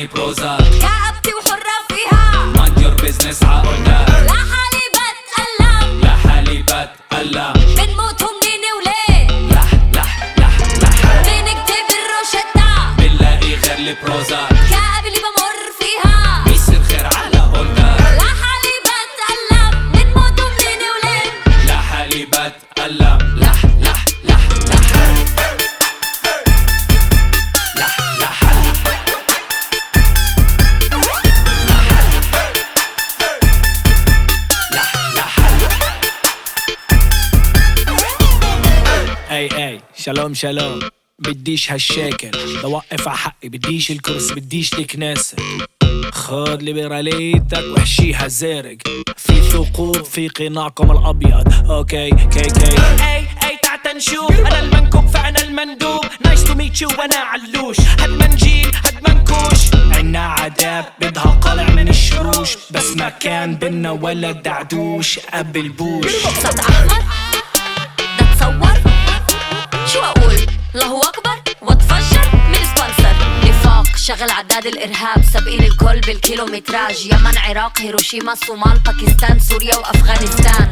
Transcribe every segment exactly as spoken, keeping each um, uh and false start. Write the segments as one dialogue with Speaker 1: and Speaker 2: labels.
Speaker 1: بروزا
Speaker 2: كعبتي وحرة فيها
Speaker 1: mind your business عقولنا
Speaker 2: لحالي بتألم
Speaker 1: لحالي بتألم
Speaker 2: بنموت ومنين وليه
Speaker 1: لح لح لح لح
Speaker 2: بنكتب الروشتة
Speaker 1: بنلاقي غير البروزا
Speaker 2: كعب اللي بمر فيها
Speaker 1: بيصير خير على قولنا
Speaker 2: لحالي بتألم بنموت ومنين وليه
Speaker 1: لحالي بتألم لح لح لح لح لح لح
Speaker 3: اي اي شالوم شالوم بديش هالشاكل بوقف ع حقي بديش الكرسي بديش الكناسة خد ليبراليتك واحشيها زارق في ثقوب في قناعكم الابيض اوكي كي كي
Speaker 4: اي اي تعال نشوف انا المنكوب فانا المندوب نايس تو ميت يو وانا علوش هاد منجيل هاد منكوش
Speaker 3: عنا عذاب بدها قلع من الشروش بس ما كان بينا ولا دعدوش قبل بوش
Speaker 2: صوت احمر ده تصور شو اقول الله اكبر واتفجر من سبونسر نفاق شغل عداد الارهاب سابقين الكل بالكيلومتراج يمن عراق هيروشيما الصومال باكستان سوريا وافغانستان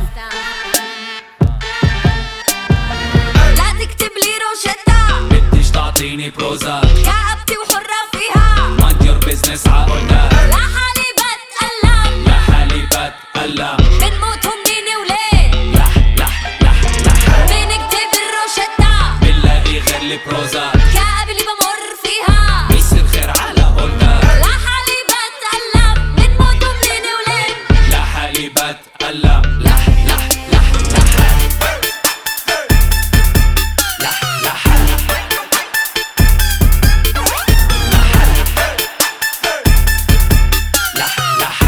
Speaker 2: لا تكتب لي روشتة
Speaker 1: بديش تعطيني بروزا
Speaker 2: كعبتي وحرة فيها
Speaker 1: mind your business عقولنا
Speaker 2: لحالي بتألم
Speaker 1: لحالي بتألم
Speaker 2: بنموت ومنين وليه
Speaker 1: لح لح لح لح
Speaker 2: بنكتب الروشتة
Speaker 1: بنلاقي غير البروزا
Speaker 2: كعب اللي بمر فيها
Speaker 1: بيصير خير على قولنا
Speaker 2: لحالي بتألم بنموت ومنين وليه
Speaker 1: لحالي بتألم لح لح لح لح لح لح لح لح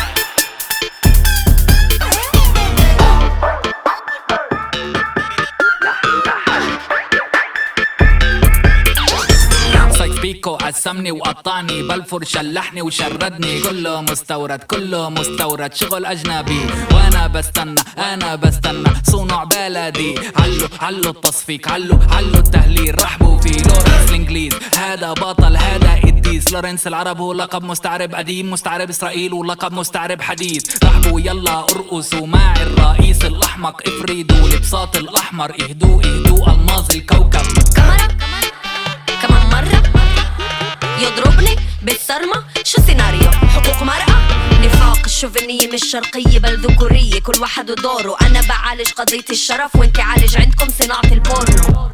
Speaker 1: صيد بيكو قسمني وقطعني بلفور شلحني وشردني كله مستورد كله مستورد شغل أجنبي وأنا بستنى أنا بستنى صنع بلدي علو علو التصفيق علو علو التهليل رحبوا فيه لورنس الإنجليز هذا بطل هذا إديس لورنس العرب هو لقب مستعرب قديم مستعرب إسرائيل ولقب مستعرب حديث رحبوا يلا ارقصوا مع الرئيس الأحمق افريدوا البساط الأحمر اهدوا اهدوا ألماظ الكوكب
Speaker 2: كاميرا كمان مرة يضربني بالصرمة شو سيناريو حقوق مرأة نفاق الشوفينية مش شرقية بل ذكورية كل واحد ودوره أنا بعالج قضية الشرف وانت عالج عندكم صناعة البورنو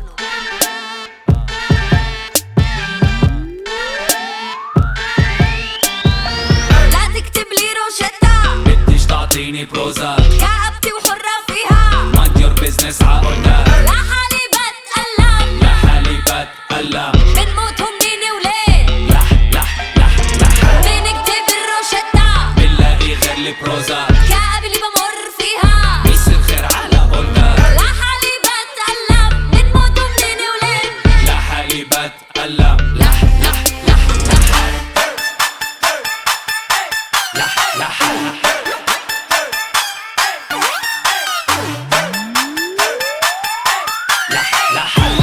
Speaker 2: لا تكتب لي روشتة
Speaker 1: بديش تعطيني بروزا
Speaker 2: كعبتي وحرة فيها
Speaker 1: mind your business عقولنا
Speaker 2: لحالي بتألم
Speaker 1: لحالي بتألم
Speaker 2: بنموت ومنين وليه
Speaker 1: لح لح لح لح
Speaker 2: بنكتب الروشتة
Speaker 1: بنلاقي غير البروزا
Speaker 2: كعب اللي بمر فيها
Speaker 1: بيصير خير على قولنا
Speaker 2: لحالي بتألم بنموت ومنين وليه
Speaker 1: لحالي بتألم لح لح لح لح لح لح لح لح